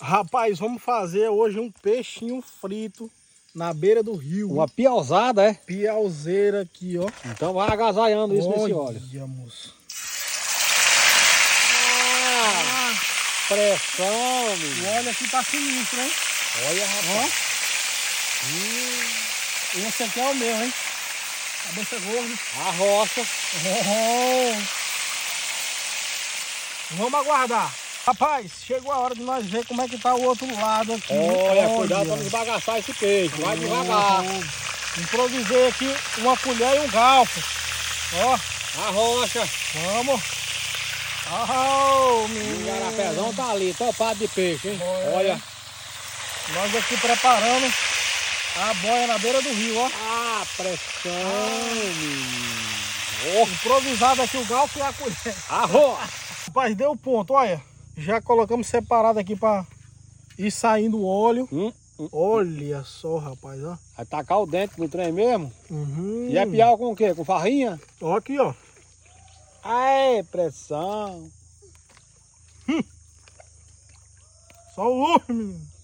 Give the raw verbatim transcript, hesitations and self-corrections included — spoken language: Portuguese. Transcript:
Rapaz, vamos fazer hoje um peixinho frito na beira do rio. Uma piauzada, é? Piauzeira aqui, ó. Então vai agasalhando isso nesse óleo. Olha, moço. Ah, pressão, menino. O óleo aqui tá sinistro, hein? Olha, rapaz. Ó. Hum. Esse aqui é o meu, hein? Cabeça gorda. A roça. Oh. Vamos aguardar. Rapaz, chegou a hora de nós ver como é que tá o outro lado aqui. Olha, Olha. cuidado pra não esbagaçar esse peixe. Vai oh. devagar. Improvisei aqui uma colher e um galfo. Ó. A rocha. Vamos. Oh, o garapézão tá ali, topado de peixe, hein? Olha. Olha. Nós aqui preparando a boia na beira do rio, ó. Ah, pressão, menino. Oh. Improvisado aqui o galfo e a colher. Arro. Rapaz, deu ponto, olha. Já colocamos separado aqui para ir saindo o óleo. Hum, hum, Olha só, rapaz, ó. Vai tacar o dente no trem mesmo. Uhum. E é piau com o quê? Com farrinha? Ó aqui, ó. Aê, pressão. Hum. Só o lume, menino.